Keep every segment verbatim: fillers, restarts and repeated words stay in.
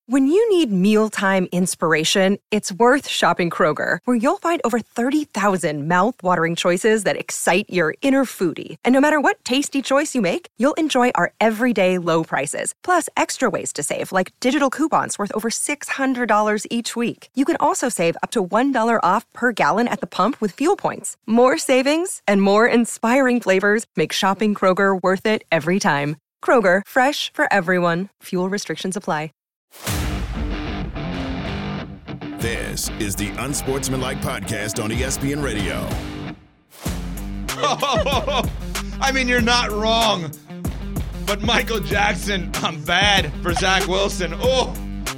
When you need mealtime inspiration, it's worth shopping Kroger, where you'll find over thirty thousand mouth-watering choices that excite your inner foodie. And no matter what tasty choice you make, you'll enjoy our everyday low prices, plus extra ways to save, like digital coupons worth over six hundred dollars each week. You can also save up to one dollar off per gallon at the pump with fuel points. More savings and more inspiring flavors make shopping Kroger worth it every time. Kroger, fresh for everyone. Fuel restrictions apply. This is the Unsportsmanlike Podcast on E S P N Radio. Oh, I mean, you're not wrong. But Michael Jackson, I'm bad for Zach Wilson. Oh,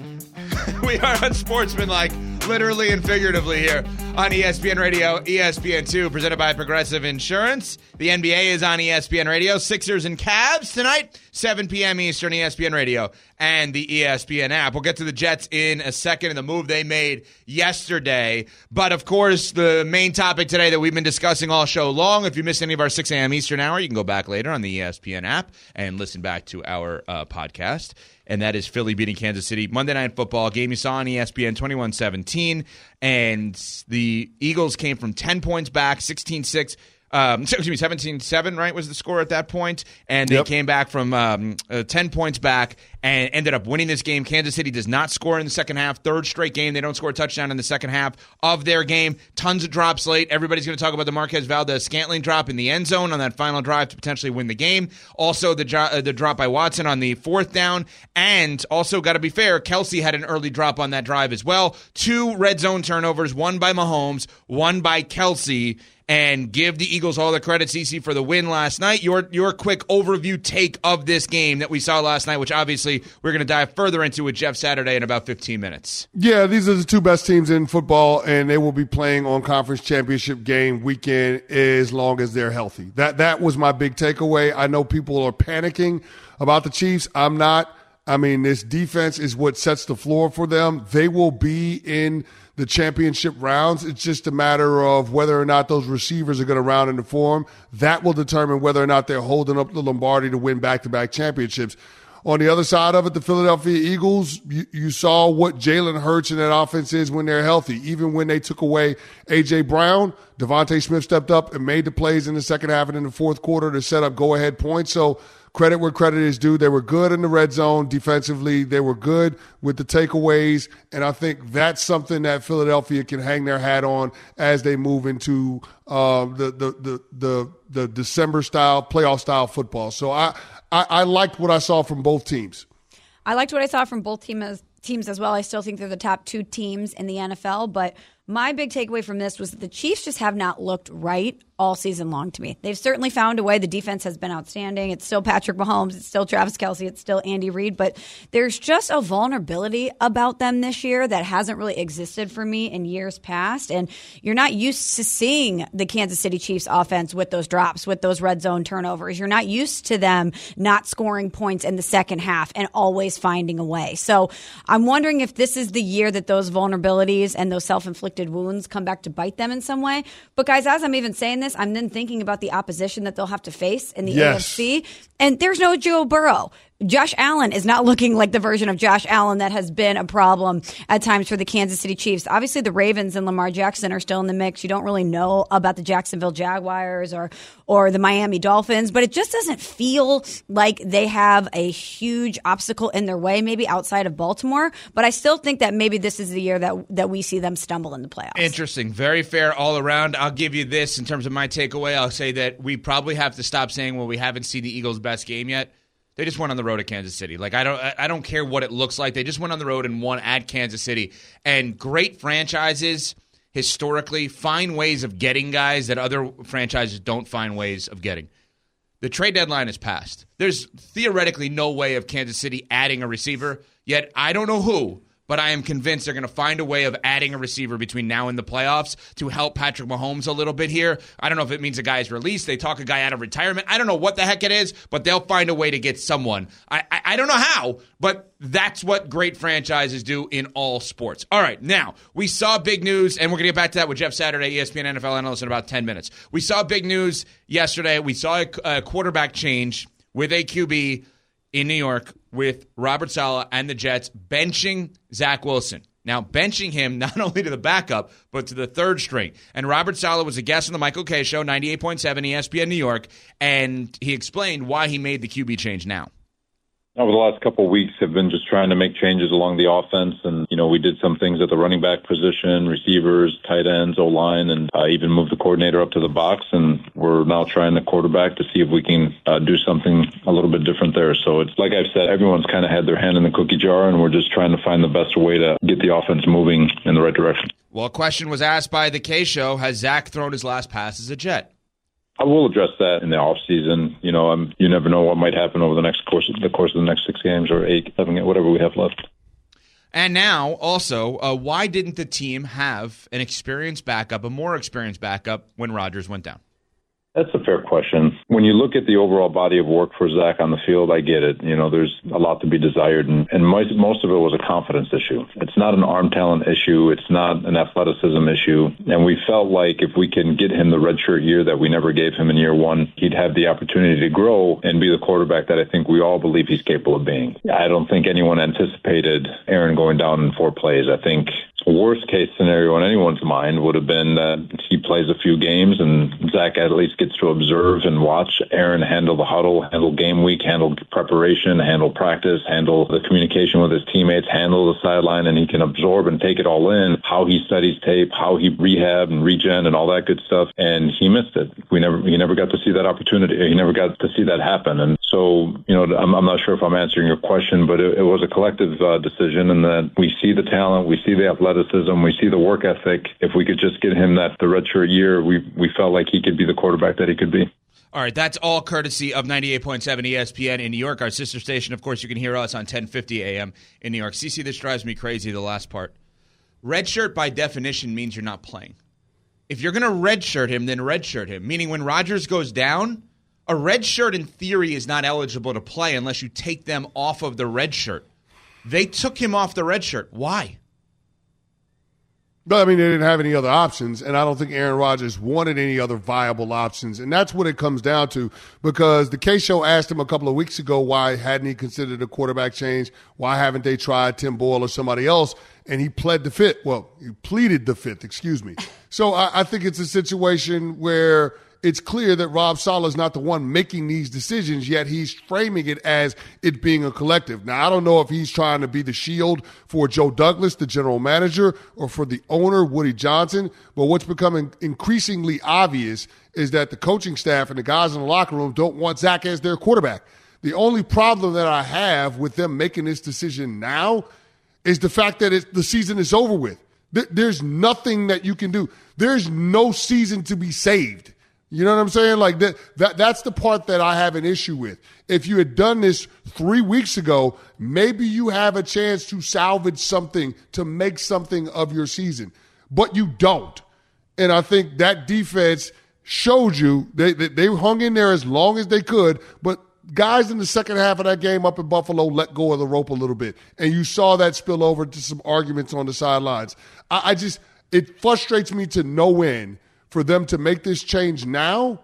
we are Unsportsmanlike, literally and figuratively here on E S P N Radio, E S P N two, presented by Progressive Insurance. The N B A is on E S P N Radio. Sixers and Cavs tonight, seven p.m. Eastern, E S P N Radio, and the E S P N app. We'll get to the Jets in a second and the move they made yesterday. But, of course, the main topic today that we've been discussing all show long, if you missed any of our six a.m. Eastern hour, you can go back later on the E S P N app and listen back to our uh, podcast. And that is Philly beating Kansas City. Monday Night Football game you saw on E S P N, twenty-one seventeen. And the Eagles came from ten points back, sixteen six. Um, excuse me, seventeen seven, right, was the score at that point. And they yep. came back from um, uh, ten points back and ended up winning this game. Kansas City does not score in the second half. Third straight game. They don't score a touchdown in the second half of their game. Tons of drops late. Everybody's going to talk about the Marquez Valdez-Scantling drop in the end zone on that final drive to potentially win the game. Also, the, dro- uh, the drop by Watson on the fourth down. And also, got to be fair, Kelsey had an early drop on that drive as well. Two red zone turnovers, one by Mahomes, one by Kelsey. And give the Eagles all the credit, Cece, for the win last night. Your your quick overview take of this game that we saw last night, which obviously we're going to dive further into with Jeff Saturday in about fifteen minutes. Yeah, these are the two best teams in football, and they will be playing on conference championship game weekend as long as they're healthy. That that was my big takeaway. I know people are panicking about the Chiefs. I'm not. I mean, this defense is what sets the floor for them. They will be in the championship rounds. It's just a matter of whether or not those receivers are going to round into form. That will determine whether or not they're holding up the Lombardi to win back-to-back championships. On the other side of it, the Philadelphia Eagles, you, you saw what Jalen Hurts and that offense is when they're healthy. Even when they took away A J. Brown, Devontae Smith stepped up and made the plays in the second half and in the fourth quarter to set up go-ahead points. So credit where credit is due. They were good in the red zone defensively. They were good with the takeaways. And I think that's something that Philadelphia can hang their hat on as they move into uh, the, the, the, the, the December-style, playoff-style football. So I, I, I liked what I saw from both teams. I liked what I saw from both team as, teams as well. I still think they're the top two teams in the N F L. But my big takeaway from this was that the Chiefs just have not looked right all season long to me. They've certainly found a way. The defense has been outstanding. It's still Patrick Mahomes. It's still Travis Kelce. It's still Andy Reid. But there's just a vulnerability about them this year that hasn't really existed for me in years past. And you're not used to seeing the Kansas City Chiefs offense with those drops, with those red zone turnovers. You're not used to them not scoring points in the second half and always finding a way. So I'm wondering if this is the year that those vulnerabilities and those self-inflicted wounds come back to bite them in some way. But guys, as I'm even saying this, I'm then thinking about the opposition that they'll have to face in the yes. A F C. And there's no Joe Burrow. Josh Allen is not looking like the version of Josh Allen that has been a problem at times for the Kansas City Chiefs. Obviously, the Ravens and Lamar Jackson are still in the mix. You don't really know about the Jacksonville Jaguars or or the Miami Dolphins, but it just doesn't feel like they have a huge obstacle in their way, maybe outside of Baltimore. But I still think that maybe this is the year that that we see them stumble in the playoffs. Interesting. Very fair all around. I'll give you this in terms of my takeaway. I'll say that we probably have to stop saying, well, we haven't seen the Eagles' best game yet. They just went on the road at Kansas City. Like I don't, I don't care what it looks like. They just went on the road and won at Kansas City. And great franchises historically find ways of getting guys that other franchises don't find ways of getting. The trade deadline is passed. There's theoretically no way of Kansas City adding a receiver. Yet I don't know who, but I am convinced they're going to find a way of adding a receiver between now and the playoffs to help Patrick Mahomes a little bit here. I don't know if it means a guy is released. They talk a guy out of retirement. I don't know what the heck it is, but they'll find a way to get someone. I, I, I don't know how, but that's what great franchises do in all sports. All right, now, we saw big news, and we're going to get back to that with Jeff Saturday, E S P N N F L analyst, in about ten minutes. We saw big news yesterday. We saw a, a quarterback change with a Q B. in New York with Robert Saleh and the Jets benching Zach Wilson. Now, benching him not only to the backup, but to the third string. And Robert Saleh was a guest on the Michael Kay Show, ninety-eight point seven E S P N New York, and he explained why he made the Q B change now. Over the last couple of weeks, have been just trying to make changes along the offense. And, you know, we did some things at the running back position, receivers, tight ends, O-line, and uh, even moved the coordinator up to the box. And we're now trying the quarterback to see if we can uh, do something a little bit different there. So it's like I've said, everyone's kind of had their hand in the cookie jar, and we're just trying to find the best way to get the offense moving in the right direction. Well, a question was asked by the K Show, has Zach thrown his last pass as a Jet? I will address that in the off season. You know, I'm, you never know what might happen over the next course, the course of the next six games or eight, seven, whatever we have left. And now, also, uh, why didn't the team have an experienced backup, a more experienced backup, when Rodgers went down? That's a fair question. When you look at the overall body of work for Zach on the field, I get it. You know, there's a lot to be desired, and, and most, most of it was a confidence issue. It's not an arm talent issue. It's not an athleticism issue. And we felt like if we can get him the redshirt year that we never gave him in year one, he'd have the opportunity to grow and be the quarterback that I think we all believe he's capable of being. I don't think anyone anticipated Aaron going down in four plays. I think worst case scenario in anyone's mind would have been that he plays a few games and Zach at least gets to observe and watch Aaron handle the huddle, handle game week, handle preparation, handle practice, handle the communication with his teammates, handle the sideline, and he can absorb and take it all in, how he studies tape, how he rehab and regen and all that good stuff. And he missed it. We never, he never got to see that opportunity. He never got to see that happen. And so, you know, I'm, I'm not sure if I'm answering your question, but it, it was a collective uh, decision, and that we see the talent, we see the athleticism, we see the work ethic. If we could just get him that the redshirt year, we we felt like he could be the quarterback that he could be. All right, that's all courtesy of ninety-eight point seven E S P N in New York, our sister station. Of course, you can hear us on ten fifty A M in New York. Cece, this drives me crazy, the last part. Redshirt, by definition, means you're not playing. If you're going to redshirt him, then redshirt him, meaning when Rodgers goes down, a red shirt in theory is not eligible to play unless you take them off of the red shirt. They took him off the red shirt. Why? But, I mean, they didn't have any other options, and I don't think Aaron Rodgers wanted any other viable options. And that's what it comes down to, because the K-Show asked him a couple of weeks ago why hadn't he considered a quarterback change, why haven't they tried Tim Boyle or somebody else, and he pled the fifth. Well, he pleaded the fifth, excuse me. So I, I think it's a situation where it's clear that Rob Saleh is not the one making these decisions, yet he's framing it as it being a collective. Now, I don't know if he's trying to be the shield for Joe Douglas, the general manager, or for the owner, Woody Johnson, but what's becoming increasingly obvious is that the coaching staff and the guys in the locker room don't want Zach as their quarterback. The only problem that I have with them making this decision now is the fact that it, the season is over with. Th- there's nothing that you can do. There's no season to be saved. You know what I'm saying? Like that, that, that's the part that I have an issue with. If you had done this three weeks ago, maybe you have a chance to salvage something, to make something of your season, but you don't. And I think that defense showed you they, they, they hung in there as long as they could, but guys in the second half of that game up in Buffalo let go of the rope a little bit. And you saw that spill over to some arguments on the sidelines. I, I just, it frustrates me to no end for them to make this change now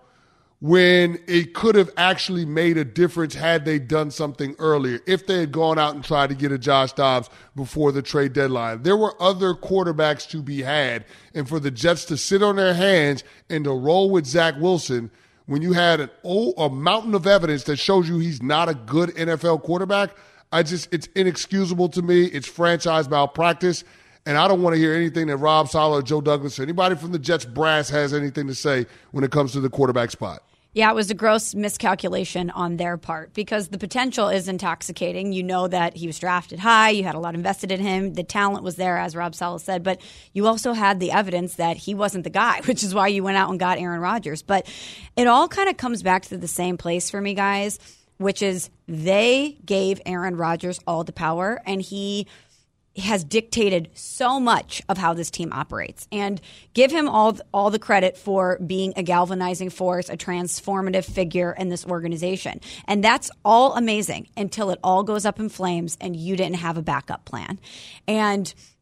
when it could have actually made a difference had they done something earlier, if they had gone out and tried to get a Josh Dobbs before the trade deadline. There were other quarterbacks to be had, and for the Jets to sit on their hands and to roll with Zach Wilson when you had an oh, a mountain of evidence that shows you he's not a good N F L quarterback, I just it's inexcusable to me. It's franchise malpractice. And I don't want to hear anything that Rob Saleh or Joe Douglas or anybody from the Jets brass has anything to say when it comes to the quarterback spot. Yeah, it was a gross miscalculation on their part because the potential is intoxicating. You know that he was drafted high. You had a lot invested in him. The talent was there, as Rob Saleh said. But you also had the evidence that he wasn't the guy, which is why you went out and got Aaron Rodgers. But it all kind of comes back to the same place for me, guys, which is they gave Aaron Rodgers all the power, and he has dictated so much of how this team operates. And give him all all the credit for being a galvanizing force, a transformative figure in this organization. And that's all amazing until it all goes up in flames and you didn't have a backup plan. And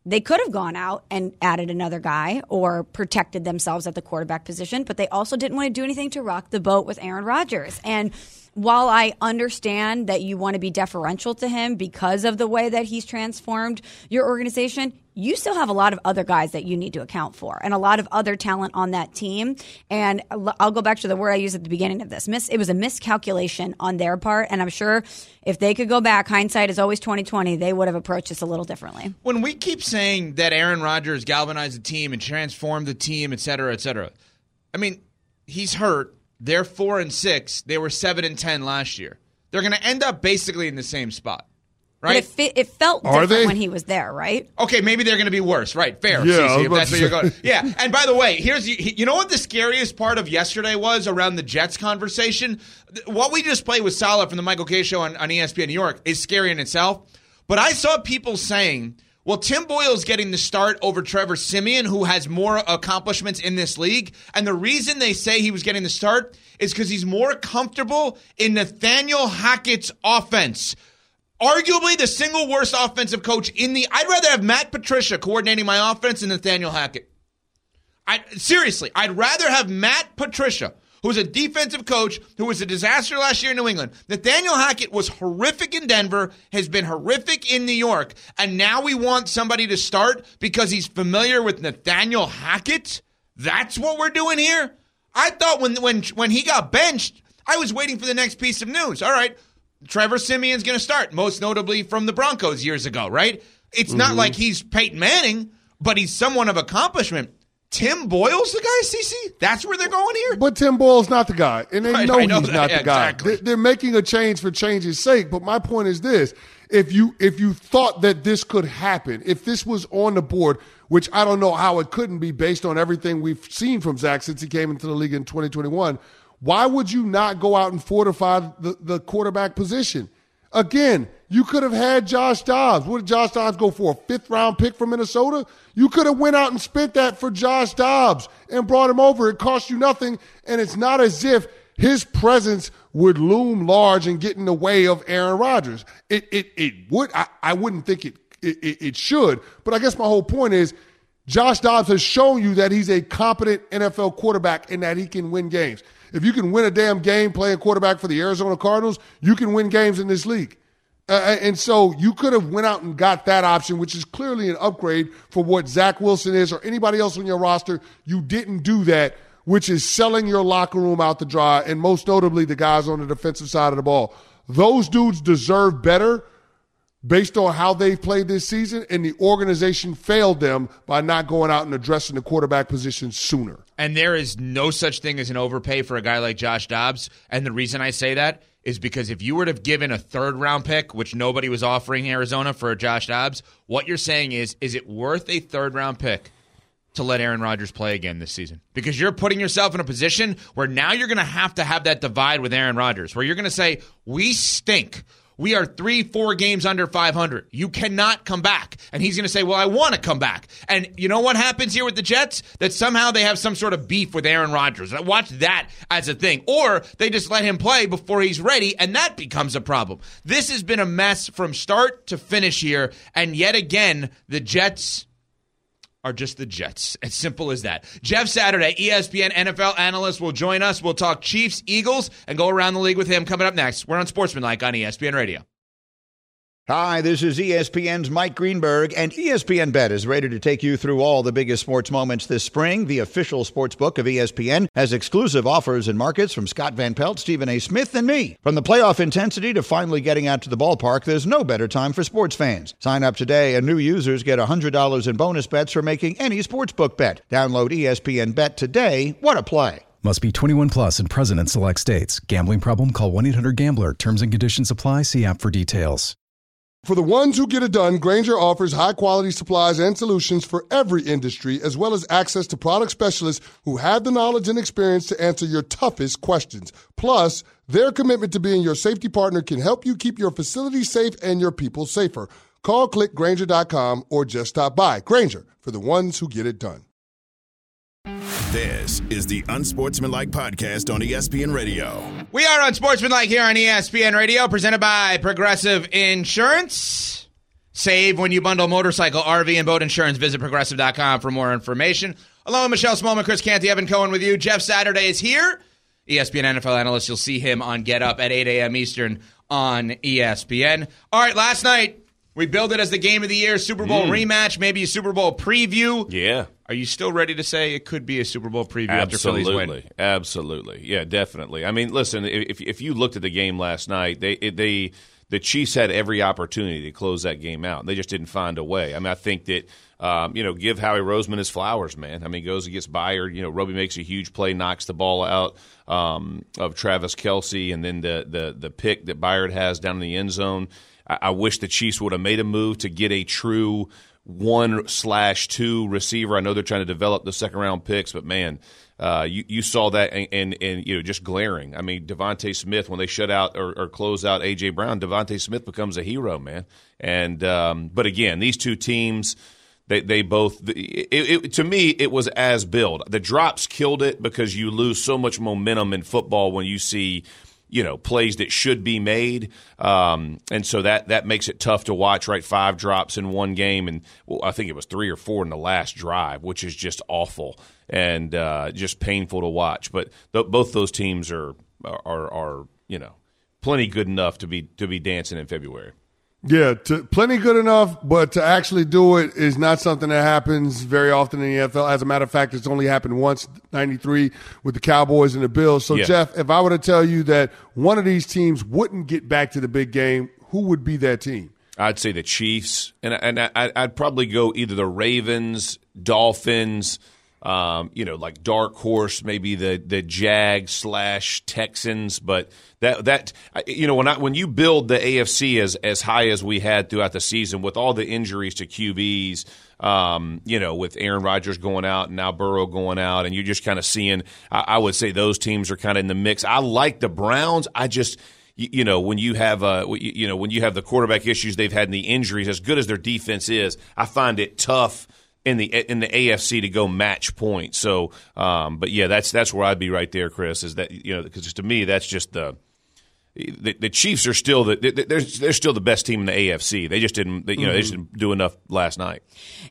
They could have gone out and added another guy or protected themselves at the quarterback position, but they also didn't want to do anything to rock the boat with Aaron Rodgers. And while I understand that you want to be deferential to him because of the way that he's transformed your organization, you still have a lot of other guys that you need to account for and a lot of other talent on that team. And I'll go back to the word I used at the beginning of this. Miss, it was a miscalculation on their part, and I'm sure if they could go back, hindsight is always twenty twenty, they would have approached this a little differently. When we keep saying that Aaron Rodgers galvanized the team and transformed the team, et cetera, et cetera, I mean, he's hurt. They're four and six. They were seven and ten last year. They're going to end up basically in the same spot, right? But it, fit, it felt Are different they? when he was there, right? Okay, maybe they're going to be worse, right? Fair, Yeah, I was Cece, if about that's to where you're say. going. Yeah, and by the way, here's you know what the scariest part of yesterday was around the Jets conversation? What we just played with Salah from the Michael Kay Show on, on E S P N New York is scary in itself. But I saw people saying, well, Tim Boyle's getting the start over Trevor Siemian, who has more accomplishments in this league. And the reason they say he was getting the start is because he's more comfortable in Nathaniel Hackett's offense. Arguably the single worst offensive coach in the – I'd rather have Matt Patricia coordinating my offense than Nathaniel Hackett. I, seriously, I'd rather have Matt Patricia, who's a defensive coach, who was a disaster last year in New England. Nathaniel Hackett was horrific in Denver, has been horrific in New York, and now we want somebody to start because he's familiar with Nathaniel Hackett? That's what we're doing here? I thought when when when he got benched, I was waiting for the next piece of news. All right, Trevor Siemian's going to start, most notably from the Broncos years ago, right? It's mm-hmm. not like he's Peyton Manning, but he's someone of accomplishment. Tim Boyle's the guy, Cece? That's where they're going here? But Tim Boyle's not the guy, and they Right, know, know he's that. not Yeah, the guy. exactly. They- They're making a change for change's sake, but my point is this. If you if you thought that this could happen, if this was on the board, which I don't know how it couldn't be based on everything we've seen from Zach since he came into the league in twenty twenty-one, why would you not go out and fortify the, the quarterback position? Again, you could have had Josh Dobbs. What did Josh Dobbs go for? A fifth-round pick from Minnesota? You could have went out and spent that for Josh Dobbs and brought him over. It cost you nothing, and it's not as if his presence would loom large and get in the way of Aaron Rodgers. It it it would. I, I wouldn't think it, it it should, but I guess my whole point is Josh Dobbs has shown you that he's a competent N F L quarterback and that he can win games. If you can win a damn game playing quarterback for the Arizona Cardinals, you can win games in this league. Uh, and so you could have went out and got that option, which is clearly an upgrade for what Zach Wilson is or anybody else on your roster. You didn't do that, which is selling your locker room out to dry, and most notably the guys on the defensive side of the ball. Those dudes deserve better based on how they've played this season, and the organization failed them by not going out and addressing the quarterback position sooner. And there is no such thing as an overpay for a guy like Josh Dobbs. And the reason I say that is because if you were to have given a third-round pick, which nobody was offering Arizona for Josh Dobbs, what you're saying is, is it worth a third-round pick to let Aaron Rodgers play again this season? Because you're putting yourself in a position where now you're going to have to have that divide with Aaron Rodgers, where you're going to say, we stink. We are three, four games under five hundred. You cannot come back. And he's going to say, well, I want to come back. And you know what happens here with the Jets? That somehow they have some sort of beef with Aaron Rodgers. Watch that as a thing. Or they just let him play before he's ready, and that becomes a problem. This has been a mess from start to finish here. And yet again, the Jets are just the Jets. As simple as that. Jeff Saturday, E S P N N F L analyst, will join us. We'll talk Chiefs, Eagles, and go around the league with him coming up next. We're on Sportsmanlike on E S P N Radio. Hi, this is E S P N's Mike Greenberg, and E S P N Bet is ready to take you through all the biggest sports moments this spring. The official sports book of E S P N has exclusive offers and markets from Scott Van Pelt, Stephen A. Smith, and me. From the playoff intensity to finally getting out to the ballpark, there's no better time for sports fans. Sign up today, and new users get one hundred dollars in bonus bets for making any sportsbook bet. Download E S P N Bet today. What a play. Must be twenty-one plus and present in select states. Gambling problem? Call one eight hundred gambler. Terms and conditions apply. See app for details. For the ones who get it done, Grainger offers high-quality supplies and solutions for every industry, as well as access to product specialists who have the knowledge and experience to answer your toughest questions. Plus, their commitment to being your safety partner can help you keep your facility safe and your people safer. Call, click Grainger dot com, or just stop by. Grainger, for the ones who get it done. This is the Unsportsmanlike Podcast on E S P N Radio. We are Unsportsmanlike here on E S P N Radio, presented by Progressive Insurance. Save when you bundle motorcycle, R V, and boat insurance. Visit Progressive dot com for more information. Along with Michelle Smallman, Chris Canty, Evan Cohen with you. Jeff Saturday is here. E S P N N F L analyst. You'll see him on Get Up at eight a.m. Eastern on E S P N. All right, last night, we billed it as the game of the year, Super Bowl mm. rematch, maybe a Super Bowl preview. Yeah. Are you still ready to say it could be a Super Bowl preview Absolutely. after Philly's win? Absolutely. Yeah, definitely. I mean, listen, if if you looked at the game last night, they they the Chiefs had every opportunity to close that game out. They just didn't find a way. I mean, I think that, um, you know, give Howie Roseman his flowers, man. I mean, goes against Bayard. You know, Roby makes a huge play, knocks the ball out um, of Travis Kelce, and then the, the, the pick that Bayard has down in the end zone. I, I wish the Chiefs would have made a move to get a true one slash two receiver. I know they're trying to develop the second round picks, but man, uh, you you saw that and, and and you know just glaring. I mean, Devontae Smith, when they shut out or, or close out A J Brown, Devontae Smith becomes a hero, man. And um, but again, these two teams, they they both it, it, to me it was as billed. The drops killed it because you lose so much momentum in football when you see, you know, plays that should be made. Um, and so that, that makes it tough to watch, right? Five drops in one game. And well, I think it was three or four in the last drive, which is just awful and uh, just painful to watch. But th- both those teams are, are, are, you know, plenty good enough to be, to be dancing in February. Yeah, to, plenty good enough, but to actually do it is not something that happens very often in the N F L. As a matter of fact, it's only happened once, ninety-three, with the Cowboys and the Bills. So, yeah. Jeff, if I were to tell you that one of these teams wouldn't get back to the big game, who would be that team? I'd say the Chiefs, and, and I, I'd probably go either the Ravens, Dolphins, Um, you know, like dark horse, maybe the the Jags slash Texans, but that that you know when I, when you build the A F C as as high as we had throughout the season with all the injuries to Q Bs, um, you know, with Aaron Rodgers going out and now Burrow going out, and you're just kind of seeing, I, I would say those teams are kind of in the mix. I like the Browns. I just. You know, when you have uh, you know when you have the quarterback issues they've had in the injuries, as good as their defense is, I find it tough in the in the A F C to go match point. So, um, but yeah, that's that's where I'd be right there, Chris. Is that you know because to me that's just the the, the Chiefs are still the they're they're still the best team in the A F C. They just didn't you know mm-hmm. they just didn't do enough last night.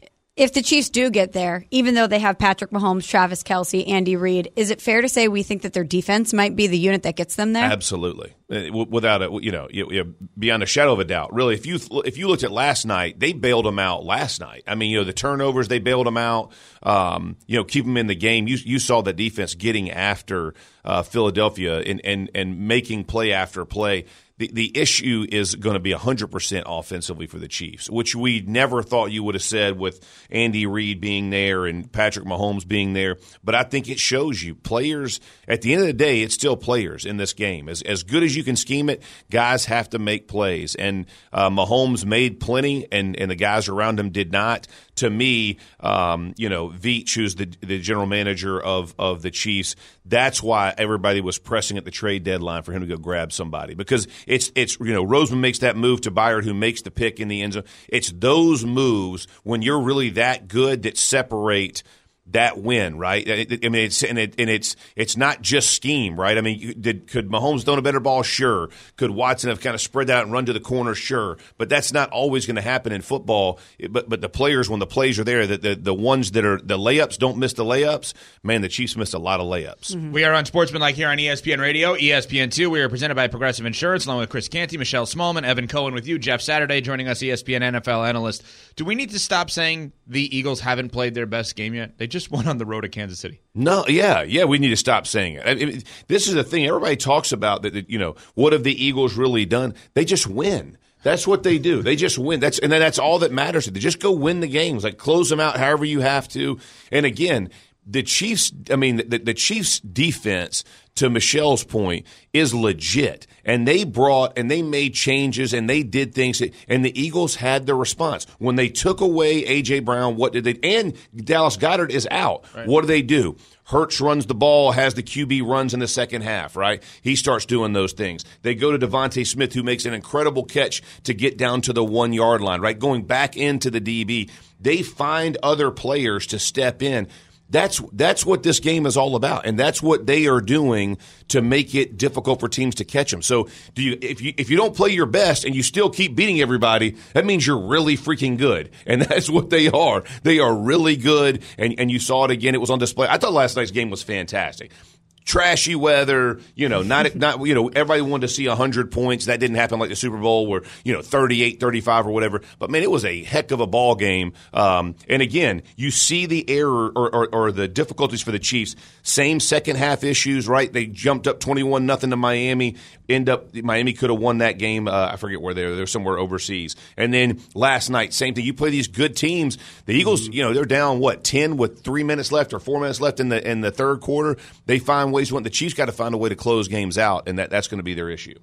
If the Chiefs do get there, even though they have Patrick Mahomes, Travis Kelce, Andy Reid, is it fair to say we think that their defense might be the unit that gets them there? Absolutely, without a you know beyond a shadow of a doubt. Really, if you if you looked at last night, they bailed them out last night. I mean, you know the turnovers, they bailed them out. Um, you know, keep them in the game. You you saw the defense getting after uh, Philadelphia and, and and making play after play. The, the issue is going to be one hundred percent offensively for the Chiefs, which we never thought you would have said with Andy Reid being there and Patrick Mahomes being there. But I think it shows you players, at the end of the day, it's still players in this game. As as good as you can scheme it, guys have to make plays. And uh, Mahomes made plenty, and, and the guys around him did not. To me, um, you know, Veach, who's the, the general manager of, of the Chiefs, that's why everybody was pressing at the trade deadline for him to go grab somebody. Because it's, it's you know, Roseman makes that move to Bayard, who makes the pick in the end zone. It's those moves, when you're really that good, that separate that win, right? I mean, it's and, it, and it's it's not just scheme, right? I mean, did could Mahomes throw a better ball? Sure. Could Watson have kind of spread that out and run to the corner? Sure. But that's not always going to happen in football. But but the players, when the plays are there, the, the the ones that are the layups don't miss the layups. Man, the Chiefs missed a lot of layups. Mm-hmm. We are on Sportsmanlike here on E S P N Radio, E S P N two. We are presented by Progressive Insurance, along with Chris Canty, Michelle Smallman, Evan Cohen with you, Jeff Saturday joining us, E S P N N F L analyst. Do we need to stop saying the Eagles haven't played their best game yet? They just won on the road at Kansas City. No, yeah, yeah, we need to stop saying it. I mean, this is the thing. Everybody talks about that, you know, what have the Eagles really done? They just win. That's what they do. They just win. That's and then that's all that matters. They just go win the games, like close them out however you have to. And again, the Chiefs, I mean, the, the Chiefs defense, to Michelle's point, is legit. And they brought and they made changes and they did things. That, and the Eagles had the response. When they took away A J. Brown, what did they – and Dallas Goedert is out. Right. What do they do? Hurts runs the ball, has the Q B runs in the second half, right? He starts doing those things. They go to Devontae Smith, who makes an incredible catch to get down to the one-yard line, right? Going back into the D B. They find other players to step in. That's that's what this game is all about, and that's what they are doing to make it difficult for teams to catch them. So, do you if you if you don't play your best and you still keep beating everybody, that means you're really freaking good, and that's what they are. They are really good, and and you saw it again. It was on display. I thought last night's game was fantastic. Trashy weather, you know, not, not, you know, everybody wanted to see one hundred points. That didn't happen like the Super Bowl where, you know, thirty-eight, thirty-five or whatever. But, man, it was a heck of a ball game. Um, and, again, you see the error or, or, or the difficulties for the Chiefs. Same second half issues, right? They jumped up twenty-one nothing to Miami. End up, Miami could have won that game. Uh, I forget where they were. They were somewhere overseas. And then last night, same thing. You play these good teams. The Eagles, you know, they're down, what, ten with three minutes left or four minutes left in the in the third quarter. They find ways to win. The Chiefs got to find a way to close games out, and that, that's going to be their issue.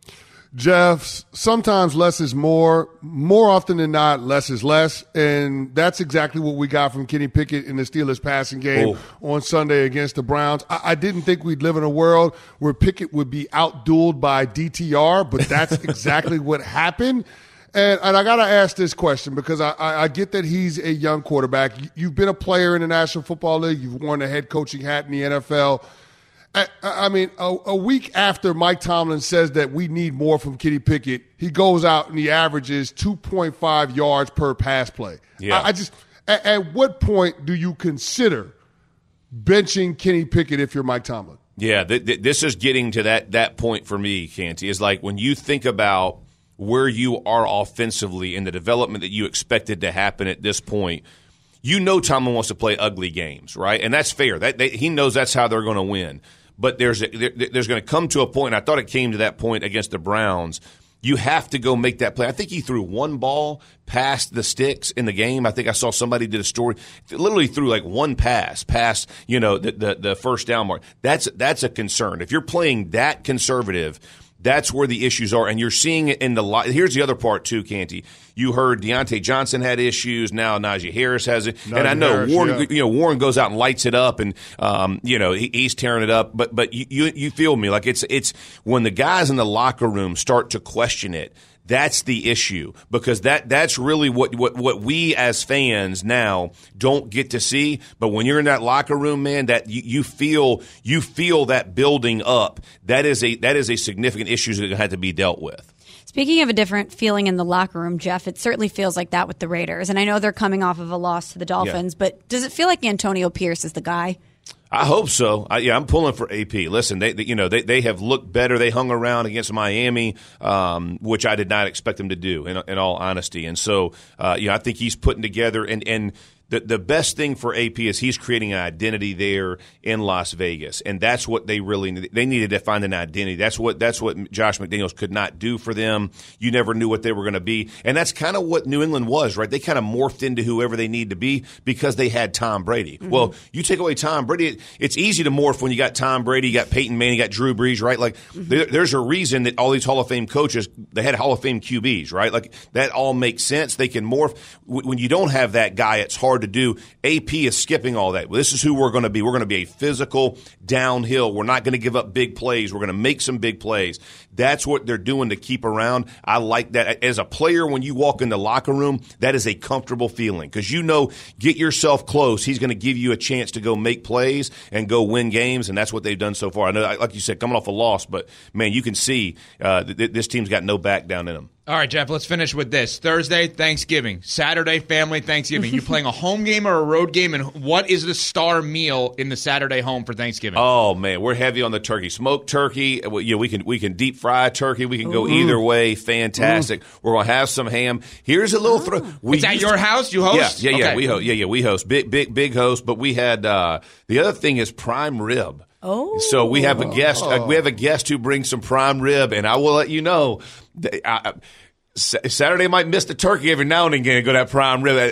Jeff, sometimes less is more. More often than not, less is less. And that's exactly what we got from Kenny Pickett in the Steelers passing game oh. on Sunday against the Browns. I, I didn't think we'd live in a world where Pickett would be outdueled by D T R, but that's exactly what happened. And, and I got to ask this question because I, I, I get that he's a young quarterback. You've been a player in the National Football League. You've worn a head coaching hat in the N F L. I, I mean, a, a week after Mike Tomlin says that we need more from Kenny Pickett, he goes out and he averages two point five yards per pass play. Yeah. I, I just, at, at what point do you consider benching Kenny Pickett if you're Mike Tomlin? Yeah, th- th- this is getting to that that point for me, Canty, is like when you think about where you are offensively in the development that you expected to happen at this point, you know Tomlin wants to play ugly games, right? And that's fair. That they, he knows that's how they're going to win. But there's a, there, there's going to come to a point, and I thought it came to that point against the Browns, you have to go make that play. I think he threw one ball past the sticks in the game. I think I saw somebody did a story, literally threw like one pass past, you know, the, the, the first down mark. That's, that's a concern. If you're playing that conservative, that's where the issues are, and you're seeing it in the – here's the other part too, Canty. You heard Deontay Johnson had issues. Now Najee Harris has it. Najee and I know Harris, Warren yeah. you know, Warren goes out and lights it up, and, um, you know, he, he's tearing it up. But but you, you, you feel me. Like it's it's when the guys in the locker room start to question it, that's the issue, because that that's really what, what, what we as fans now don't get to see. But when you're in that locker room, man, that you, you feel you feel that building up. That is a that is a significant issue that had to be dealt with. Speaking of a different feeling in the locker room, Jeff, it certainly feels like that with the Raiders. And I know they're coming off of a loss to the Dolphins, yeah. but does it feel like Antonio Pierce is the guy? I hope so. I, yeah, I'm pulling for A P. Listen, they, they you know they, they have looked better. They hung around against Miami, um, which I did not expect them to do, in, in all honesty. And so, uh, you know, I think he's putting together and and. The, the best thing for A P is he's creating an identity there in Las Vegas, and that's what they really need. They needed to find an identity. That's what that's what Josh McDaniels could not do for them. You never knew what they were going to be, and that's kind of what New England was, right? They kind of morphed into whoever they need to be because they had Tom Brady. Mm-hmm. Well, you take away Tom Brady, it's easy to morph when you got Tom Brady, you got Peyton Manning, you got Drew Brees, right? Like mm-hmm. there, there's a reason that all these Hall of Fame coaches, they had Hall of Fame Q Bs, right? Like that all makes sense. They can morph. When you don't have that guy, it's hard to do. A P is skipping all that. Well, this is who we're going to be. We're going to be a physical downhill. We're not going to give up big plays. We're going to make some big plays. That's what they're doing to keep around. I like that. As a player, when you walk in the locker room, that is a comfortable feeling because you know, get yourself close. He's going to give you a chance to go make plays and go win games, and that's what they've done so far. I know, like you said, coming off a loss, but, man, you can see uh, th- this team's got no back down in them. All right, Jeff, let's finish with this. Thursday, Thanksgiving. Saturday, family Thanksgiving. You playing a home game or a road game, and what is the star meal in the Saturday home for Thanksgiving? Oh, man, we're heavy on the turkey. Smoked turkey. You know, we can we can deep fry turkey. We can go Ooh. either way. Fantastic. Ooh. We're going to have some ham. Here's a little throw. We it's at your to, house? You host? Yeah, yeah, okay. yeah. We host. Yeah, yeah, we host. Big, big, big host. But we had uh, the other thing is prime rib. Oh. So we have a guest. Uh, we have a guest who brings some prime rib, and I will let you know. I, Saturday might miss the turkey every now and again and go that prime rib.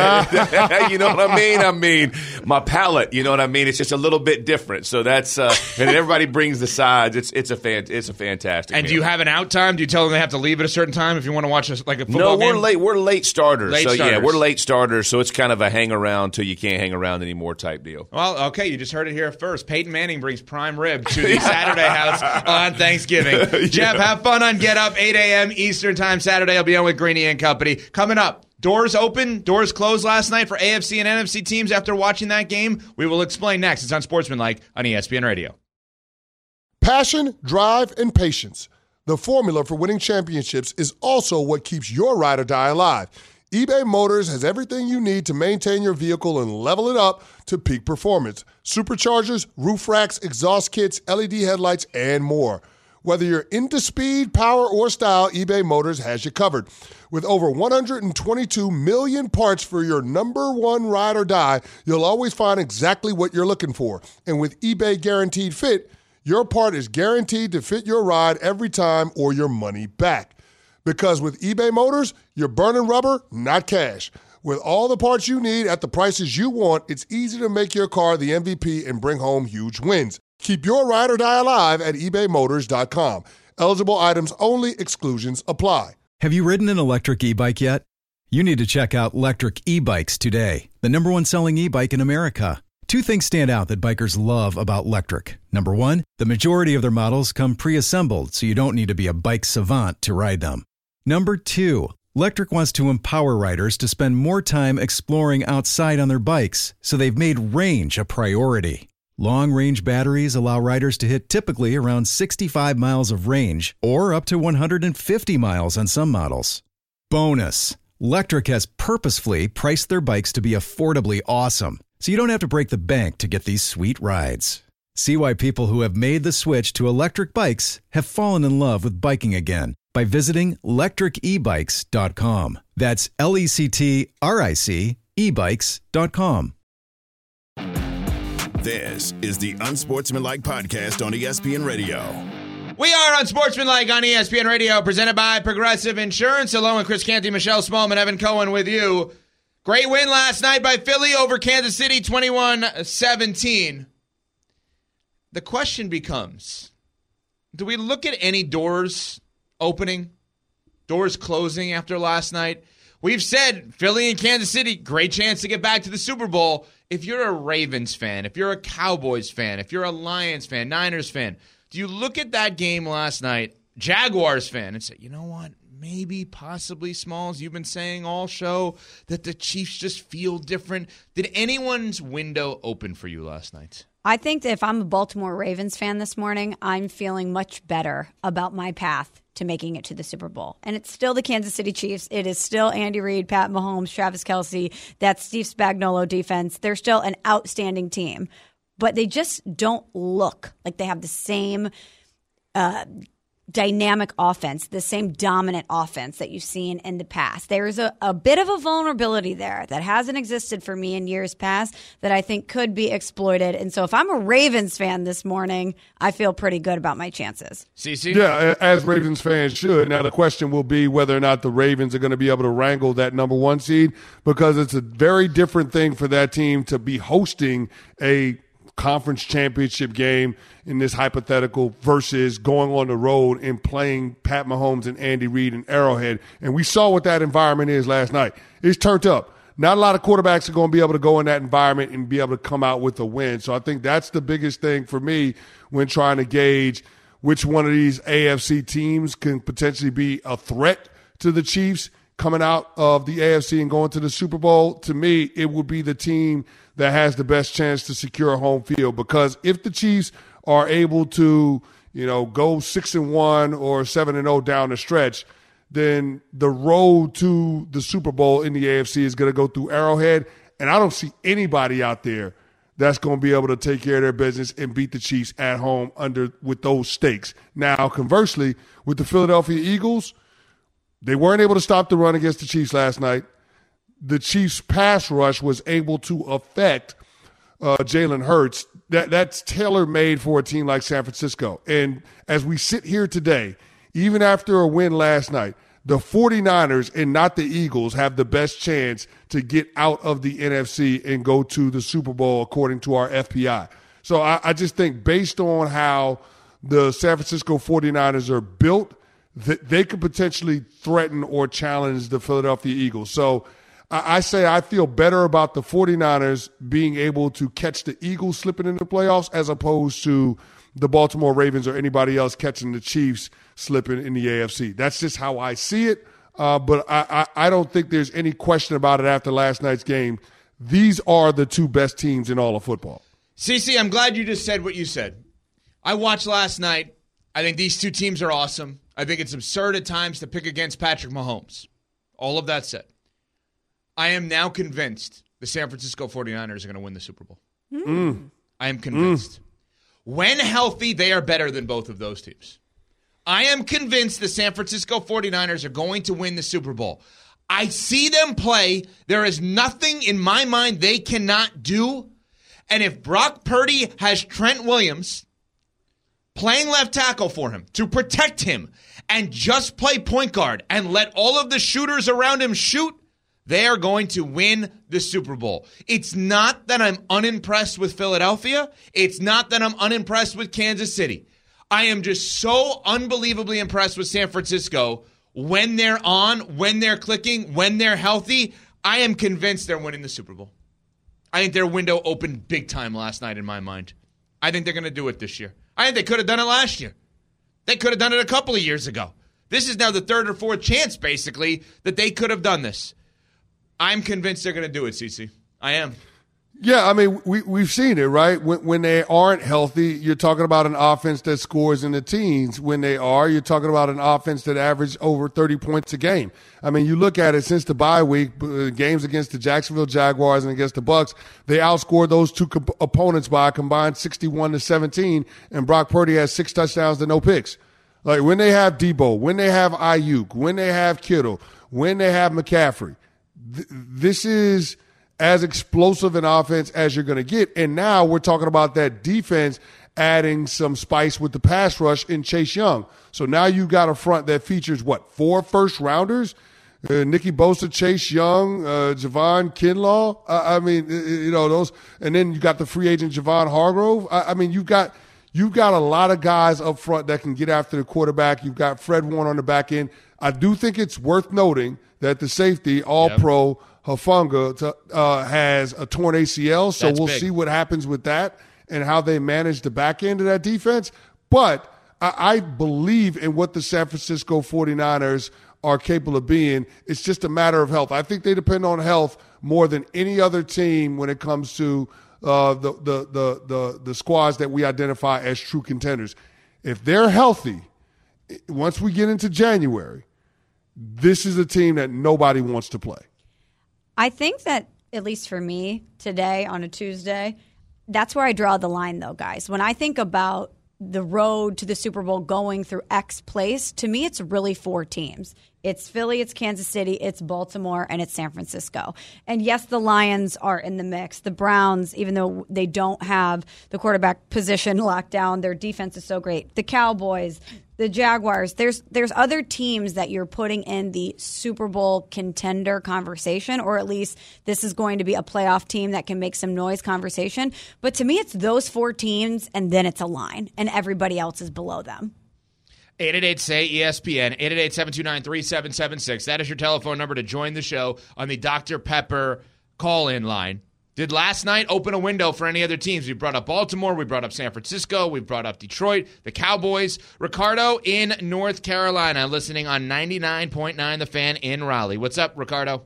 You know what I mean? I mean, my palate, you know what I mean? It's just a little bit different. So that's, uh, and everybody brings the sides. It's it's a fan, it's a fantastic And meal. Do you have an out time? Do you tell them they have to leave at a certain time if you want to watch a, like a football game? No, we're game? late. We're late starters. Late so starters. yeah, we're late starters. So it's kind of a hang around till you can't hang around anymore type deal. Well, okay, you just heard it here first. Peyton Manning brings prime rib to the Saturday house on Thanksgiving. yeah. Jeff, have fun on Get Up, eight a.m. Eastern Time Saturday. I'll be on with Greeny and Company. Coming up, Doors open, doors closed last night for A F C and N F C teams after watching that game? We will explain next. It's Unsportsmanlike on E S P N Radio. Passion, drive, and patience. The formula for winning championships is also what keeps your ride or die alive. eBay Motors has everything you need to maintain your vehicle and level it up to peak performance. Superchargers, roof racks, exhaust kits, L E D headlights, and more. Whether you're into speed, power, or style, eBay Motors has you covered. With over one hundred twenty-two million parts for your number one ride or die, you'll always find exactly what you're looking for. And with eBay Guaranteed Fit, your part is guaranteed to fit your ride every time or your money back. Because with eBay Motors, you're burning rubber, not cash. With all the parts you need at the prices you want, it's easy to make your car the M V P and bring home huge wins. Keep your ride or die alive at ebay motors dot com. Eligible items only. Exclusions apply. Have you ridden an electric e-bike yet? You need to check out Lectric E-Bikes today, the number one selling e-bike in America. Two things stand out that bikers love about Lectric. Number one, the majority of their models come pre-assembled, so you don't need to be a bike savant to ride them. Number two, Lectric wants to empower riders to spend more time exploring outside on their bikes, so they've made range a priority. Long-range batteries allow riders to hit typically around sixty-five miles of range, or up to one hundred fifty miles on some models. Bonus, Lectric has purposefully priced their bikes to be affordably awesome, so you don't have to break the bank to get these sweet rides. See why people who have made the switch to electric bikes have fallen in love with biking again by visiting lectric e bikes dot com. That's L E C T R I C e bikes dot com. This is the Unsportsmanlike Podcast on E S P N Radio. We are Unsportsmanlike on E S P N Radio, presented by Progressive Insurance. Along with Chris Canty, Michelle Smallman, Evan Cohen with you. Great win last night by Philly over Kansas City, twenty-one seventeen. The question becomes, do we look at any doors opening, doors closing after last night? We've said Philly and Kansas City, great chance to get back to the Super Bowl. If you're a Ravens fan, if you're a Cowboys fan, if you're a Lions fan, Niners fan, do you look at that game last night, Jaguars fan, and say, you know what, maybe, possibly, Smalls, you've been saying all show that the Chiefs just feel different. Did anyone's window open for you last night? I think that if I'm a Baltimore Ravens fan this morning, I'm feeling much better about my path to making it to the Super Bowl. And it's still the Kansas City Chiefs. It is still Andy Reid, Pat Mahomes, Travis Kelce, that Steve Spagnuolo defense. They're still an outstanding team. But they just don't look like they have the same uh, dynamic offense, the same dominant offense that you've seen in the past. There's a, a bit of a vulnerability there that hasn't existed for me in years past that I think could be exploited. And so if I'm a Ravens fan this morning, I feel pretty good about my chances. CeCe? Yeah, as Ravens fans should. Now the question will be whether or not the Ravens are going to be able to wrangle that number one seed, because it's a very different thing for that team to be hosting a conference championship game in this hypothetical versus going on the road and playing Pat Mahomes and Andy Reid in Arrowhead. And we saw what that environment is last night. It's turned up. Not a lot of quarterbacks are going to be able to go in that environment and be able to come out with a win. So I think that's the biggest thing for me when trying to gauge which one of these A F C teams can potentially be a threat to the Chiefs coming out of the A F C and going to the Super Bowl. To me, it would be the team that has the best chance to secure home field, because if the Chiefs are able to, you know, go six and one or seven and zero down the stretch, then the road to the Super Bowl in the A F C is going to go through Arrowhead, and I don't see anybody out there that's going to be able to take care of their business and beat the Chiefs at home under with those stakes. Now, conversely, with the Philadelphia Eagles, they weren't able to stop the run against the Chiefs last night. The Chiefs' pass rush was able to affect uh, Jalen Hurts. That, that's tailor-made for a team like San Francisco. And as we sit here today, even after a win last night, the 49ers and not the Eagles have the best chance to get out of the N F C and go to the Super Bowl, according to our F P I. So I, I just think based on how the San Francisco 49ers are built, that they could potentially threaten or challenge the Philadelphia Eagles. So I, I say I feel better about the 49ers being able to catch the Eagles slipping into the playoffs as opposed to the Baltimore Ravens or anybody else catching the Chiefs slipping in the A F C. That's just how I see it. uh, but I, I, I don't think there's any question about it after last night's game. These are the two best teams in all of football. Cece, I'm glad you just said what you said. I watched last night. I think these two teams are awesome. I think it's absurd at times to pick against Patrick Mahomes. All of that said, I am now convinced the San Francisco forty-niners are going to win the Super Bowl. Mm. I am convinced. Mm. When healthy, they are better than both of those teams. I am convinced the San Francisco forty-niners are going to win the Super Bowl. I see them play. There is nothing in my mind they cannot do. And if Brock Purdy has Trent Williams playing left tackle for him to protect him and just play point guard and let all of the shooters around him shoot, they are going to win the Super Bowl. It's not that I'm unimpressed with Philadelphia. It's not that I'm unimpressed with Kansas City. I am just so unbelievably impressed with San Francisco when they're on, when they're clicking, when they're healthy. I am convinced they're winning the Super Bowl. I think their window opened big time last night in my mind. I think they're going to do it this year. I think they could have done it last year. They could have done it a couple of years ago. This is now the third or fourth chance, basically, that they could have done this. I'm convinced they're going to do it, Cece. I am. Yeah, I mean, we, we've seen it, right? When, when they aren't healthy, you're talking about an offense that scores in the teens. When they are, you're talking about an offense that averages over thirty points a game. I mean, you look at it since the bye week, uh, games against the Jacksonville Jaguars and against the Bucs, they outscored those two comp- opponents by a combined sixty-one to seventeen, and Brock Purdy has six touchdowns to no picks. Like, when they have Debo, when they have Ayuk, when they have Kittle, when they have McCaffrey, th- this is – as explosive an offense as you're going to get. And now we're talking about that defense adding some spice with the pass rush in Chase Young. So now you've got a front that features, what, four first-rounders? Uh, Nicky Bosa, Chase Young, uh, Javon Kinlaw. Uh, I mean, you know, those. And then you got the free agent Javon Hargrove. I, I mean, you've got you've got a lot of guys up front that can get after the quarterback. You've got Fred Warner on the back end. I do think it's worth noting that the safety, all-pro, yep. Hufanga uh, has a torn A C L, so That's we'll big. see what happens with that and how they manage the back end of that defense. But I, I believe in what the San Francisco forty-niners are capable of being. It's just a matter of health. I think they depend on health more than any other team when it comes to uh, the, the, the, the, the squads that we identify as true contenders. If they're healthy, once we get into January, this is a team that nobody wants to play. I think that, at least for me, today on a Tuesday, that's where I draw the line, though, guys. When I think about the road to the Super Bowl going through X place, to me, it's really four teams. It's Philly, it's Kansas City, it's Baltimore, and it's San Francisco. And yes, the Lions are in the mix. The Browns, even though they don't have the quarterback position locked down, their defense is so great. The Cowboys, the Jaguars, there's there's other teams that you're putting in the Super Bowl contender conversation, or at least this is going to be a playoff team that can make some noise conversation. But to me, it's those four teams, and then it's a line, and everybody else is below them. eight eight eight, S A Y, E S P N, eight eight eight, seven two nine, three seven seven six. That is your telephone number to join the show on the Doctor Pepper call-in line. Did last night open a window for any other teams? We brought up Baltimore. We brought up San Francisco. We brought up Detroit, the Cowboys. Ricardo in North Carolina, listening on ninety-nine point nine The Fan in Raleigh. What's up, Ricardo?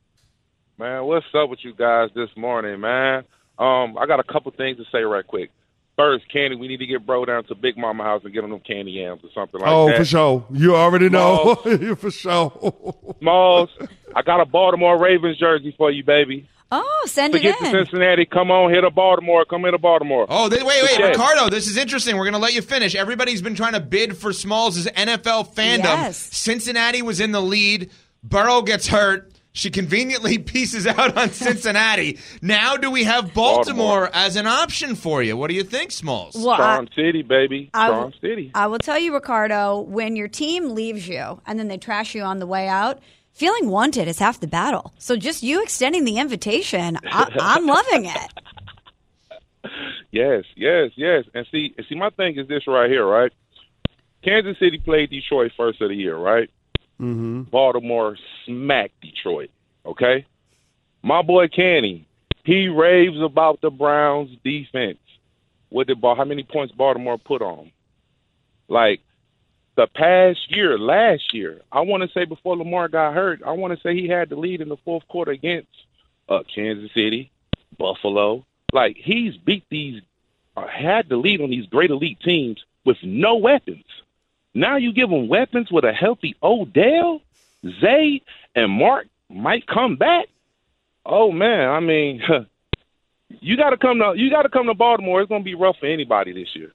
Man, what's up with you guys this morning, man? Um, I got a couple things to say right quick. First, Candy, we need to get bro down to Big Mama house and get him them candy yams or something like oh, that. Oh, for sure. You already know. For sure. Smalls, I got a Baltimore Ravens jersey for you, baby. Oh, send Forget it in. Forget the Cincinnati. Come on, hit a Baltimore. Come hit a Baltimore. Oh, they, wait, wait, yes. Ricardo, this is interesting. We're going to let you finish. Everybody's been trying to bid for Smalls' N F L fandom. Yes. Cincinnati was in the lead. Burrow gets hurt. She conveniently pieces out on Cincinnati. Now do we have Baltimore, Baltimore as an option for you? What do you think, Smalls? Well, Strong I, City, baby. Strong I, City. I will tell you, Ricardo, when your team leaves you and then they trash you on the way out, feeling wanted is half the battle. So just you extending the invitation, I, I'm loving it. Yes, yes, yes. And see, and see, my thing is this right here, right? Kansas City played Detroit first of the year, right? Mm-hmm. Baltimore smacked Detroit, okay? My boy Kenny, he raves about the Browns' defense. What did how many points Baltimore put on them? Like, the past year, last year, I want to say before Lamar got hurt, I want to say he had the lead in the fourth quarter against uh, Kansas City, Buffalo. Like, he's beat these, uh, had the lead on these great elite teams with no weapons. Now you give them weapons with a healthy Odell, Zay, and Mark might come back. Oh, man, I mean, you got to come to you got to come to Baltimore. It's going to be rough for anybody this year.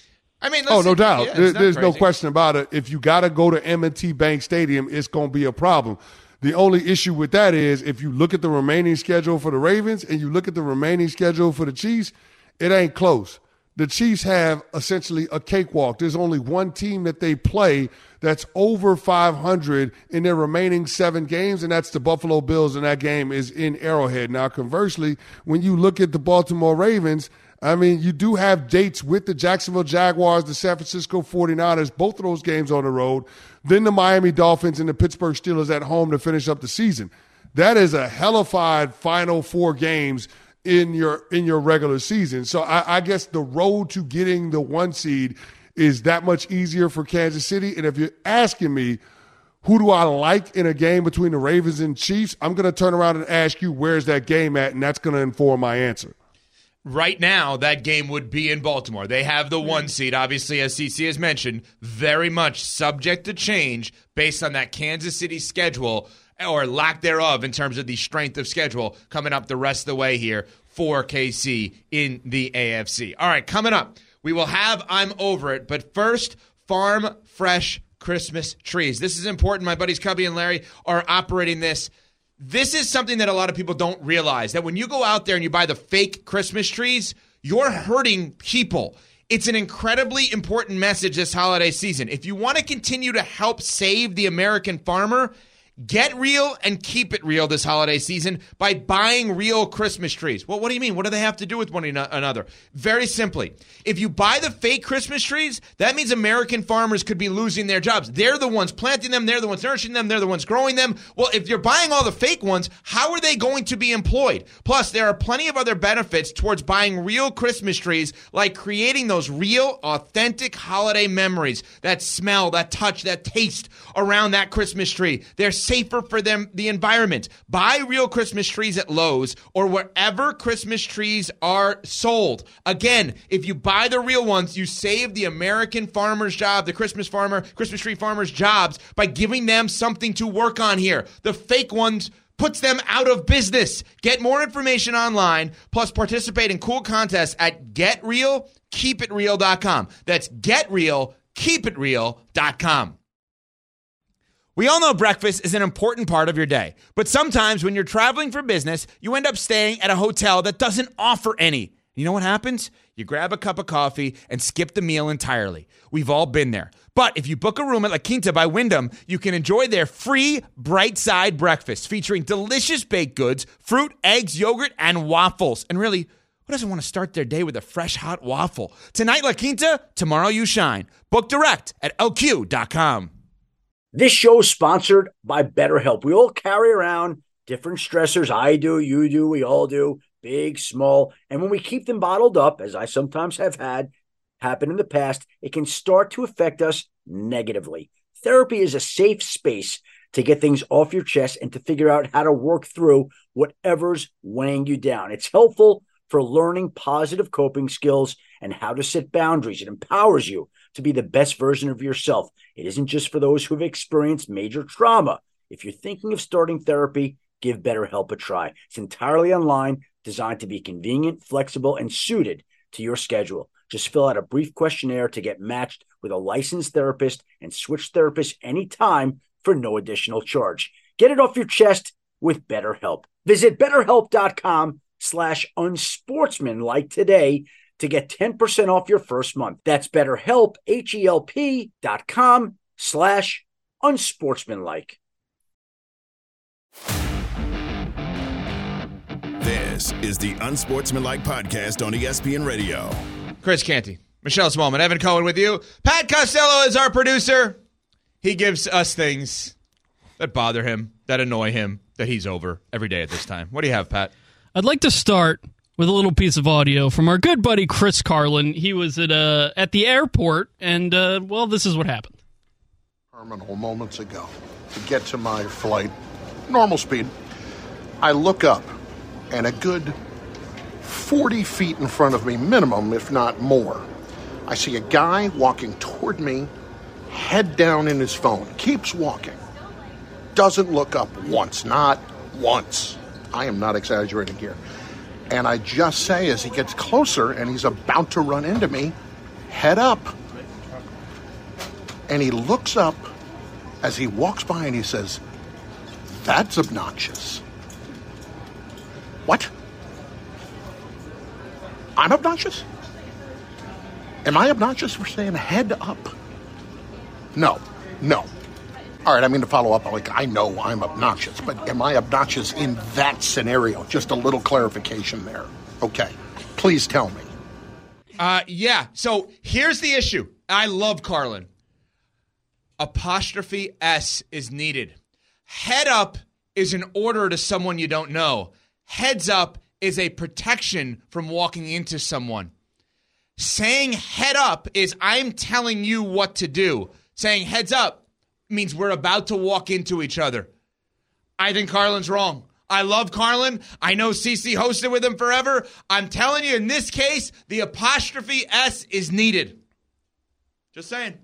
I mean, oh, no doubt. Yeah, there, there's crazy. no question about it. If you got to go to M and T Bank Stadium, it's going to be a problem. The only issue with that is if you look at the remaining schedule for the Ravens and you look at the remaining schedule for the Chiefs, it ain't close. The Chiefs have essentially a cakewalk. There's only one team that they play that's over five hundred in their remaining seven games, and that's the Buffalo Bills, and that game is in Arrowhead. Now, conversely, when you look at the Baltimore Ravens, I mean, you do have dates with the Jacksonville Jaguars, the San Francisco forty-niners, both of those games on the road, then the Miami Dolphins and the Pittsburgh Steelers at home to finish up the season. That is a hellified final four games in your in your regular season. So I, I guess the road to getting the one seed is that much easier for Kansas City. And if you're asking me, who do I like in a game between the Ravens and Chiefs, I'm going to turn around and ask you, where's that game at? And that's going to inform my answer. Right now, that game would be in Baltimore. They have the one seed, obviously, as C C has mentioned, very much subject to change based on that Kansas City schedule or lack thereof in terms of the strength of schedule coming up the rest of the way here for K C in the A F C. All right, coming up, we will have I'm Over It, but first, Farm Fresh Christmas trees. This is important. My buddies Cubby and Larry are operating this. This is something that a lot of people don't realize, that when you go out there and you buy the fake Christmas trees, you're hurting people. It's an incredibly important message this holiday season. If you want to continue to help save the American farmer, get real and keep it real this holiday season by buying real Christmas trees. Well, what do you mean? What do they have to do with one another? Very simply, if you buy the fake Christmas trees, that means American farmers could be losing their jobs. They're the ones planting them. They're the ones nourishing them. They're the ones growing them. Well, if you're buying all the fake ones, how are they going to be employed? Plus, there are plenty of other benefits towards buying real Christmas trees, like creating those real, authentic holiday memories, that smell, that touch, that taste around that Christmas tree. They're safer for them, the environment. Buy real Christmas trees at Lowe's or wherever Christmas trees are sold. Again, if you buy the real ones, you save the American farmer's job, the Christmas farmer, Christmas tree farmer's jobs by giving them something to work on here. The fake ones puts them out of business. Get more information online, plus participate in cool contests at get real keep it real dot com. That's get real keep it real dot com. We all know breakfast is an important part of your day, but sometimes when you're traveling for business, you end up staying at a hotel that doesn't offer any. You know what happens? You grab a cup of coffee and skip the meal entirely. We've all been there. But if you book a room at La Quinta by Wyndham, you can enjoy their free Bright Side breakfast featuring delicious baked goods, fruit, eggs, yogurt, and waffles. And really, who doesn't want to start their day with a fresh, hot waffle? Tonight, La Quinta, tomorrow you shine. Book direct at L Q dot com. This show is sponsored by BetterHelp. We all carry around different stressors. I do, you do, we all do, big, small. And when we keep them bottled up, as I sometimes have had happen in the past, it can start to affect us negatively. Therapy is a safe space to get things off your chest and to figure out how to work through whatever's weighing you down. It's helpful for learning positive coping skills and how to set boundaries. It empowers you to be the best version of yourself. It isn't just for those who have experienced major trauma. If you're thinking of starting therapy, give BetterHelp a try. It's entirely online, designed to be convenient, flexible, and suited to your schedule. Just fill out a brief questionnaire to get matched with a licensed therapist and switch therapists anytime for no additional charge. Get it off your chest with BetterHelp. Visit BetterHelp.com slash unsportsmanlike today to get ten percent off your first month. That's BetterHelp, H-E-L-P dot com slash unsportsmanlike. This is the Unsportsmanlike Podcast on E S P N Radio. Chris Canty, Michelle Smallman, Evan Cohen with you. Pat Costello is our producer. He gives us things that bother him, that annoy him, that he's over every day at this time. What do you have, Pat? I'd like to start with a little piece of audio from our good buddy Chris Carlin. He was at uh, at the airport, and, uh, well, this is what happened. Terminal moments ago to get to my flight, normal speed. I look up, and a good forty feet in front of me, minimum, if not more, I see a guy walking toward me, head down in his phone, keeps walking, doesn't look up once, not once. I am not exaggerating here. And I just say, as he gets closer and he's about to run into me, head up. And he looks up as he walks by and he says, "That's obnoxious." What? I'm obnoxious? Am I obnoxious for saying head up? No, no. All right, I mean to follow up, like, I know I'm obnoxious, but am I obnoxious in that scenario? Just a little clarification there. Okay, please tell me. Uh, yeah, so here's the issue. I love Carlin. Apostrophe S is needed. Head up is an order to someone you don't know. Heads up is a protection from walking into someone. Saying head up is I'm telling you what to do. Saying heads up means we're about to walk into each other. I think Carlin's wrong. I love Carlin. I know Cece hosted with him forever. I'm telling you, in this case, the apostrophe S is needed. Just saying.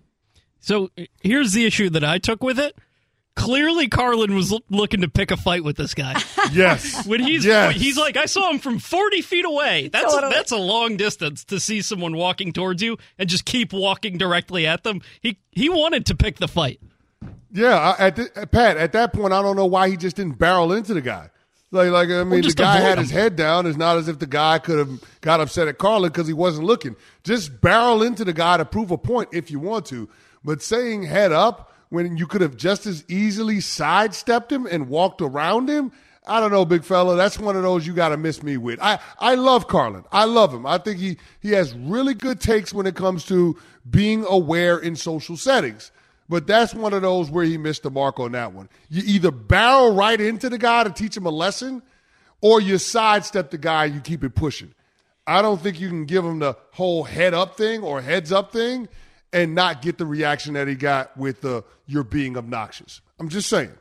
So here's the issue that I took with it. Clearly, Carlin was l- looking to pick a fight with this guy. Yes. When he's yes. he's like, I saw him from forty feet away. That's Totally. a, that's a long distance to see someone walking towards you and just keep walking directly at them. He he wanted to pick the fight. Yeah, I, at the, Pat, at that point, I don't know why he just didn't barrel into the guy. Like, like I mean, the guy had him. his head down. It's not as if the guy could have got upset at Carlin because he wasn't looking. Just barrel into the guy to prove a point if you want to. But saying head up when you could have just as easily sidestepped him and walked around him, I don't know, big fella. That's one of those you got to miss me with. I, I love Carlin. I love him. I think he, he has really good takes when it comes to being aware in social settings. But that's one of those where he missed the mark on that one. You either barrel right into the guy to teach him a lesson, or you sidestep the guy and you keep it pushing. I don't think you can give him the whole head up thing or heads up thing and not get the reaction that he got with the you're being obnoxious. I'm just saying.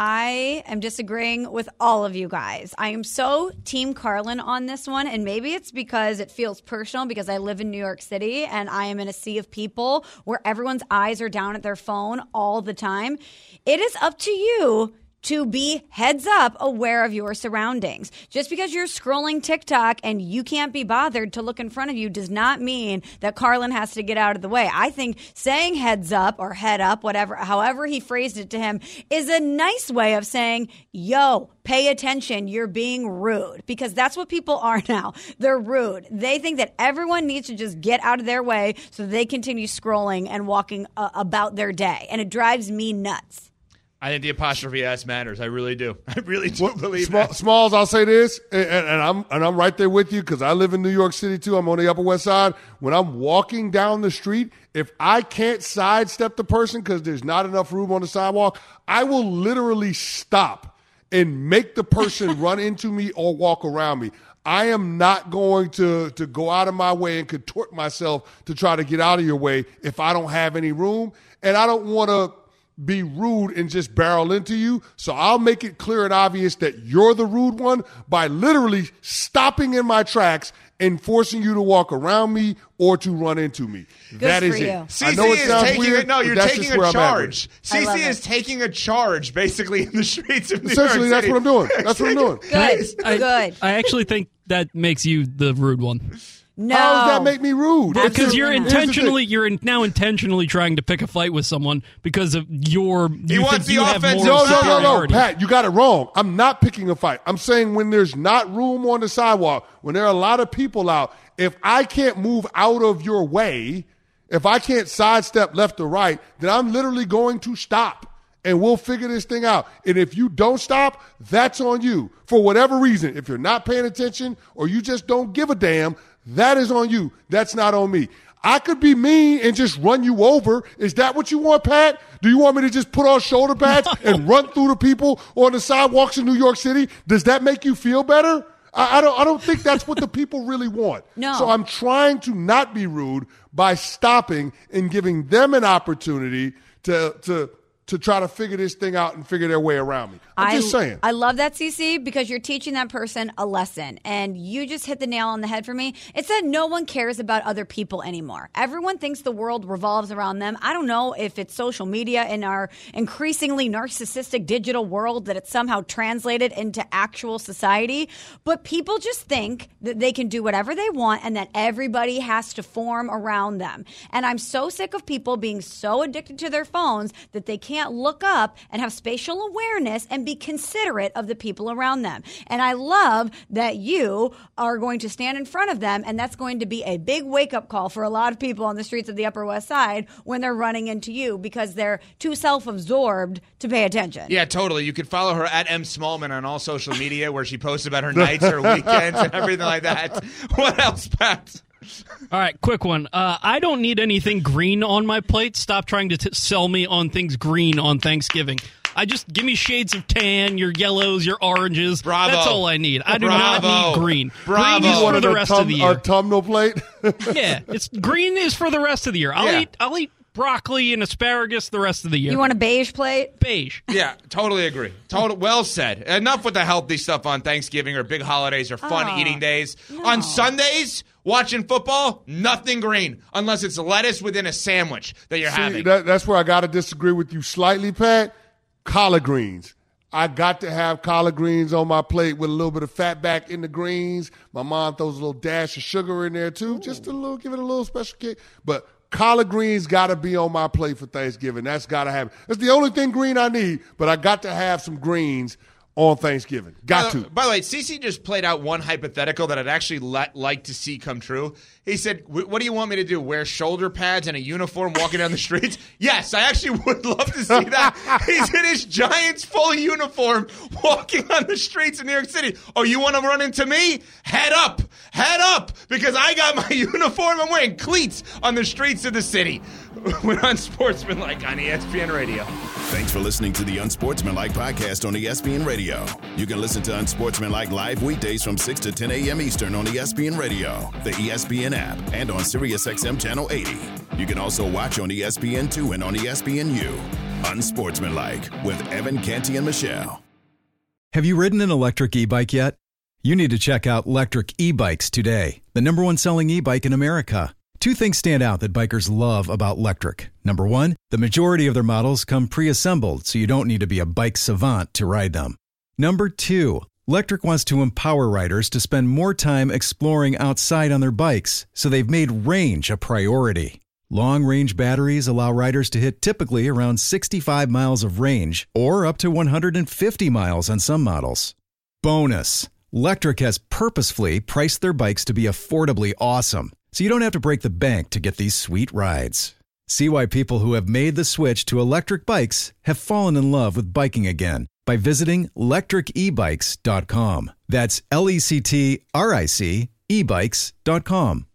I am disagreeing with all of you guys. I am so Team Carlin on this one, and maybe it's because it feels personal because I live in New York City and I am in a sea of people where everyone's eyes are down at their phone all the time. It is up to you to be heads up aware of your surroundings. Just because you're scrolling TikTok and you can't be bothered to look in front of you does not mean that Carlin has to get out of the way. I think saying heads up or head up, whatever, however he phrased it to him, is a nice way of saying, yo, pay attention, you're being rude. Because that's what people are now. They're rude. They think that everyone needs to just get out of their way so they continue scrolling and walking uh, about their day. And it drives me nuts. I think the apostrophe S matters. I really do. I really do well, believe Small, that. Smalls, I'll say this, and, and I'm and I'm right there with you because I live in New York City too. I'm on the Upper West Side. When I'm walking down the street, if I can't sidestep the person because there's not enough room on the sidewalk, I will literally stop and make the person run into me or walk around me. I am not going to, to go out of my way and contort myself to try to get out of your way if I don't have any room, and I don't want to be rude and just barrel into you. So I'll make it clear and obvious that you're the rude one by literally stopping in my tracks and forcing you to walk around me or to run into me. Good that for is you. it. Cece I know it is sounds taking weird, a, no, you're but that's taking just a where I'm at charge. with it. Cece is taking a charge basically in the streets of New Essentially, York that's City. what I'm doing. That's what I'm doing. Good. I, Good. I actually think that makes you the rude one. No. How does that make me rude? Because you're Absolutely not. intentionally, you're in, now intentionally trying to pick a fight with someone because of your. You wants think you the have offensive more No, no, no, no, superiority. Pat, you got it wrong. I'm not picking a fight. I'm saying when there's not room on the sidewalk, when there are a lot of people out, if I can't move out of your way, if I can't sidestep left or right, then I'm literally going to stop. And we'll figure this thing out. And if you don't stop, that's on you. For whatever reason, if you're not paying attention or you just don't give a damn, that is on you. That's not on me. I could be mean and just run you over. Is that what you want, Pat? Do you want me to just put on shoulder pads no. and run through the people on the sidewalks in New York City? Does that make you feel better? I, I don't I don't think that's what the people really want. No. So I'm trying to not be rude by stopping and giving them an opportunity to to to try to figure this thing out and figure their way around me. I'm I, just saying. I love that, C C, because you're teaching that person a lesson. And you just hit the nail on the head for me. It's that no one cares about other people anymore. Everyone thinks the world revolves around them. I don't know if it's social media in our increasingly narcissistic digital world that it's somehow translated into actual society. But people just think that they can do whatever they want and that everybody has to form around them. And I'm so sick of people being so addicted to their phones that they can't look up and have spatial awareness and be considerate of the people around them. And I love that you are going to stand in front of them, and that's going to be a big wake-up call for a lot of people on the streets of the Upper West Side when they're running into you because they're too self-absorbed to pay attention. Yeah, totally. You could follow her at M. Smallman on all social media where she posts about her nights, her weekends, and everything like that. What else, Pat? All right, quick one. Uh, I don't need anything green on my plate. Stop trying to t- sell me on things green on Thanksgiving. I just give me shades of tan, your yellows, your oranges. Bravo. That's all I need. I do Bravo. not need green. Bravo. Green is for the rest tum- of the year. Autumnal plate? Yeah, it's green is for the rest of the year. I'll Yeah. eat. I'll eat broccoli and asparagus the rest of the year. You want a beige plate? Beige. Yeah, totally agree. Total, well said. Enough with the healthy stuff on Thanksgiving or big holidays or fun Oh, eating days. no. On Sundays, watching football, nothing green unless it's lettuce within a sandwich that you're See, having. that, that's where I got to disagree with you slightly, Pat. Collard greens. I got to have collard greens on my plate with a little bit of fat back in the greens. My mom throws a little dash of sugar in there too, just a little, give it a little special kick. But collard greens got to be on my plate for Thanksgiving. That's got to happen. That's the only thing green I need, but I got to have some greens on Thanksgiving. Got by to. The, by the way, Cece just played out one hypothetical that I'd actually let, like to see come true. He said, what do you want me to do, wear shoulder pads and a uniform walking down the streets? Yes, I actually would love to see that. He's in his Giants full uniform walking on the streets in New York City. Oh, you want to run into me? Head up. Head up. Because I got my uniform. I'm wearing cleats on the streets of the city. We're Unsportsmanlike on E S P N Radio. Thanks for listening to the Unsportsmanlike podcast on E S P N Radio. You can listen to Unsportsmanlike live weekdays from six to ten a.m. Eastern on E S P N Radio, the E S P N app, and on SiriusXM Channel eighty. You can also watch on E S P N two and on E S P N U. Unsportsmanlike with Evan, Canty, and Michelle. Have you ridden an electric e-bike yet? You need to check out Lectric E-Bikes today, the number one selling e-bike in America. Two things stand out that bikers love about Lectric. Number one, the majority of their models come pre-assembled, so you don't need to be a bike savant to ride them. Number two, Lectric wants to empower riders to spend more time exploring outside on their bikes, so they've made range a priority. Long-range batteries allow riders to hit typically around sixty-five miles of range, or up to one hundred fifty miles on some models. Bonus, Lectric has purposefully priced their bikes to be affordably awesome, so you don't have to break the bank to get these sweet rides. See why people who have made the switch to electric bikes have fallen in love with biking again by visiting lectric e bikes dot com. That's L E C T R I C e bikes dot com.